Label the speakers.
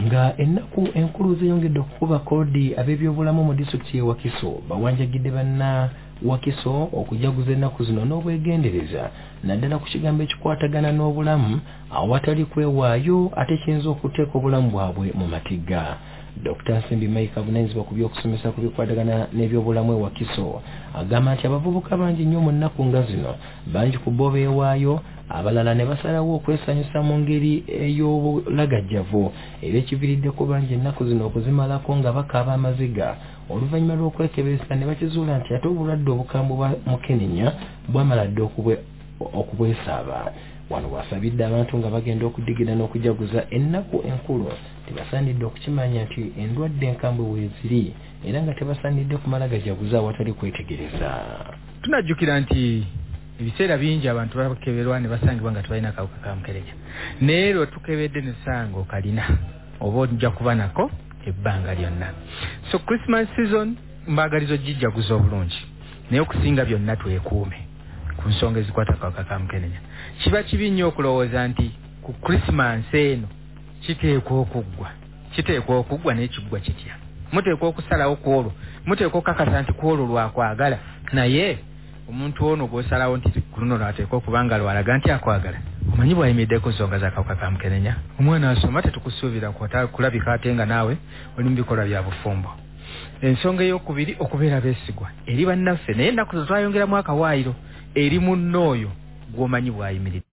Speaker 1: nga ennaku enkulu zeyongedde okukuba koodi ab'ebyobulamu mu disitulikiti y'e Wakiso bawanjagidde banna Wakiso okujaguza ennaku zino n'obwegendereza naddala ku kigambo ekikwatagana n'obulamu awatali kwewaayo ate kiyinza okuteeka obulamu bwabwe mu matigga. Dr. Nsimbi Mike avunaanyizibwa ku by'okusomesa ku bikwatagana n'ebyobulamu e Wakiso agamba nti abavubuka bangi nnyo mu nnaku nga zino bangi ku bo beewaayo abalala ne basalawo okwesanyusa mu ngeri ey'obulagajjavu era ekiviiriddeko bangi ennaku zino okuzimalako nga bakaaba amaziga oluvannyuma lw'okwekeberesa ne bakizuula nti ate obulwadde obukambwe bwa mukenenya bwamala dde okubwesaaba. Wano wasabidde abantu nga bagenda okudigira n'okujaguza ennaku enkulu tebasaanidde okukimanya nti endwadde enkambwe weeziri era nga tebasaanidde kumala gajaguza awatali kwetegereza.
Speaker 2: Tunajjukira nti ebiseera bingi abantu bakeberwa ne basangibwa nga tebalina akawuka ka mukenenya naye lwe tukebedde ne tusanga okalina oba ojja kuba nako ebbanga lyonna. So Christmas season mbaagalizo gijjaguza obulungi naye okusinga byonna twekuume ku nsonga ezikwata akawuka ka mukenenya. Kiba kibi nnyo okulowooza nti ku Christmas eno kiteekwa okuggwa n'ekiggwa kitya. Muteekwa okusalawo ku olwo, muteekwa okukakasa nti ku olwo lwakwagala naye omuntu ono gw'osalawo nti ku luno lwateekwa okuba nga lwalaga nti akwagala. Omanyi bw'ayimiddeko ku nsonga z'akawuka ka mukenenya. Omwana asoma tetukusuubira kulabika ate nga naawe oli mu bikolwa bya bufumbo. Ensonga ey'okubiri okubeera beesigwa eri bannaffe naye ennaku zo twayongeramu akawaayiro eri munno oyo gw'omanyi bw'ayimiridde.